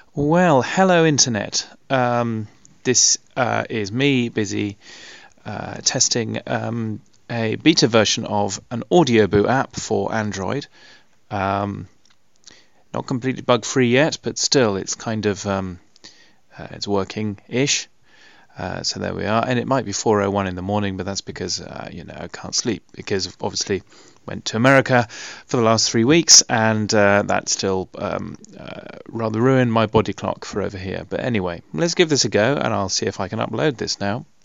Well, hello Internet. This is me busy testing a beta version of an Audioboot app for Android. Um, Not completely bug-free yet, but still it's kind of it's working-ish. So there we are, and it might be 4:01 in the morning, but that's because I can't sleep because obviously went to America for the last 3 weeks, and that still rather ruined my body clock for over here. But anyway, let's give this a go, and I'll see if I can upload this now.